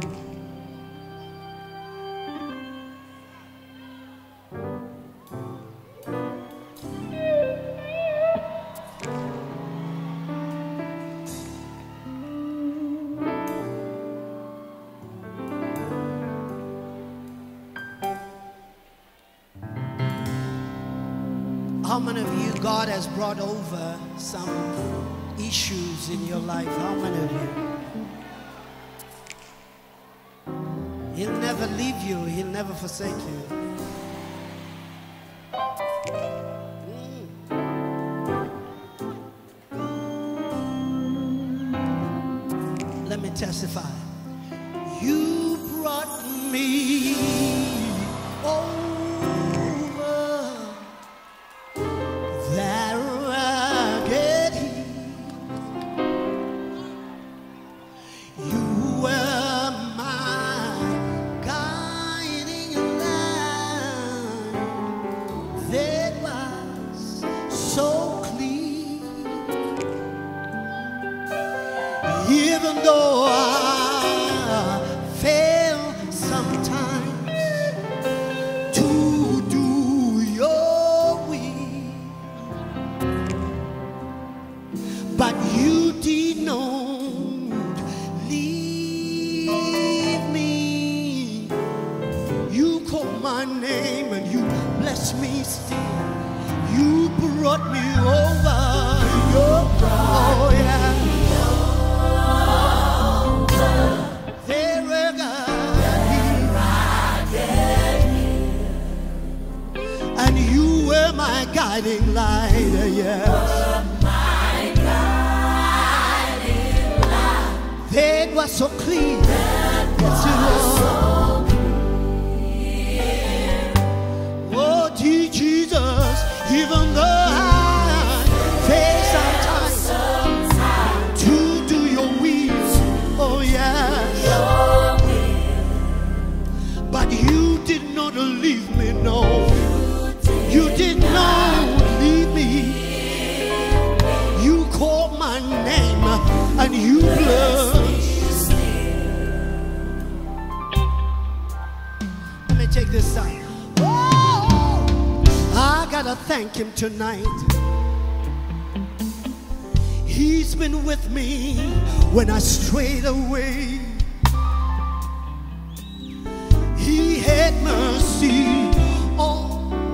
How many of you God has brought over some issues in your life? How many of you? He'll never leave you. He'll never forsake you. Let me testify. You brought me over that rugged hill. You were my guiding light that was so clean. Even though I fail sometimes to do your will, but you did not leave me. You called my name and you blessed me still. You brought me over. Oh yeah. And you were my guiding light, yes. My guiding light. That was so clean. Yes, it was. Oh, dear Jesus, even though I fail sometimes to do your will, oh yes. But you did not leave me, no. You did not leave me. You called my name and you blessed. Let me take this side. Oh, I gotta thank him tonight. He's been with me when I strayed away. He had mercy on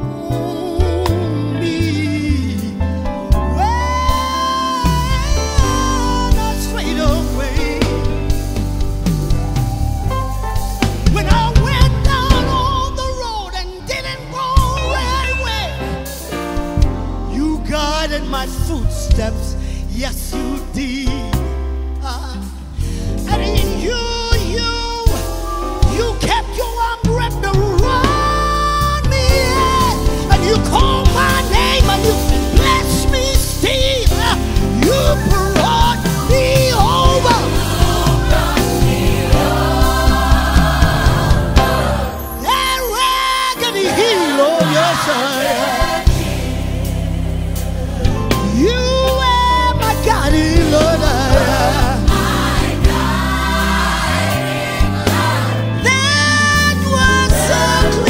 my footsteps, yes you did. And in you kept your arm wrapped around me, and you called my name and you blessed me still. You brought me over. That raggedy hill, oh yes I am. You were my guiding Lord. My guiding Lord. That was so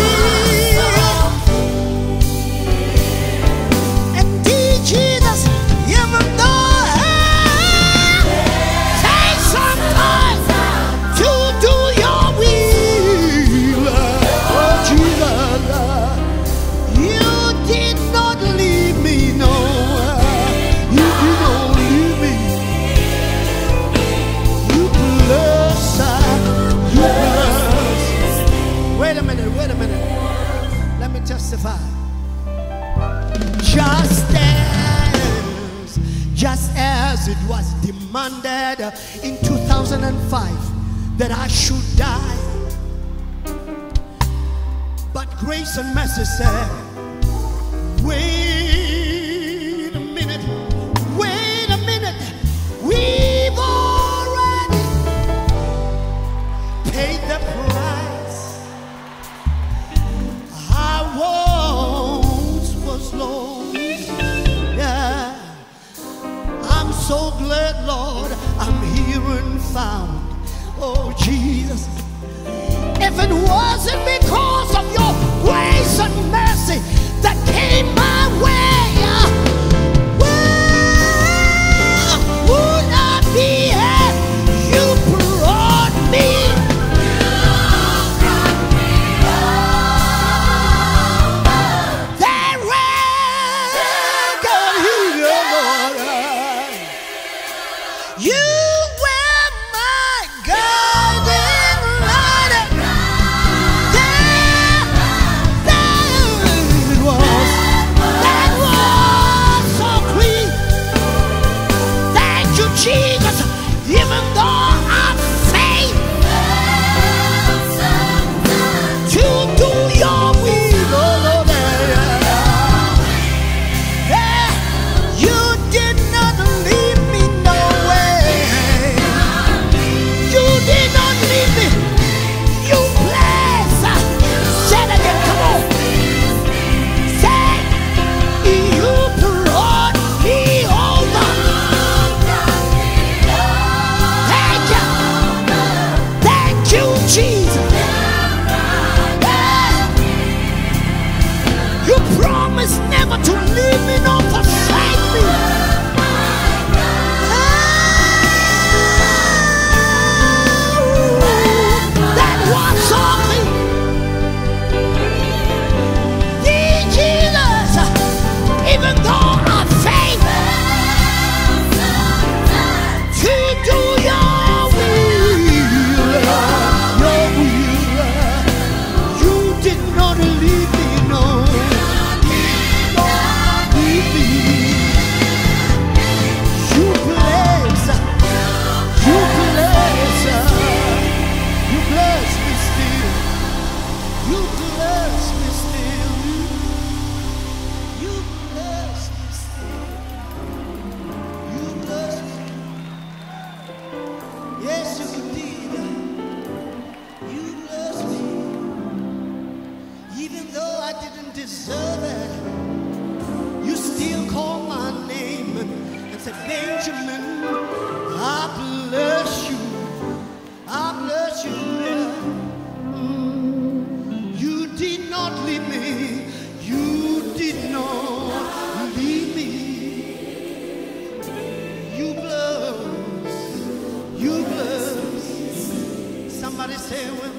clear. And dear Jesus, even though I take some time to do your will, oh Jesus, you did not leave me, no. Wait a minute. Let me testify. Just as it was demanded in 2005 that I should die, but grace and mercy said, wait a minute, we've already paid the price. I once was lost, yeah. I'm so glad, Lord, I'm here and found. Oh Jesus, promised never to leave me nor forsake me. That was all me. Jesus, even though I fail to do your will, you did not leave me, no. Leave me. You bless me still. You bless me still. You bless me still. You bless me. Yes, you did. You bless me. Even though I didn't deserve it, you still call my name and said, Benjamin, I bless you. I bless you. You did not leave me. You did not leave me. You bless. You bless. Somebody say, well,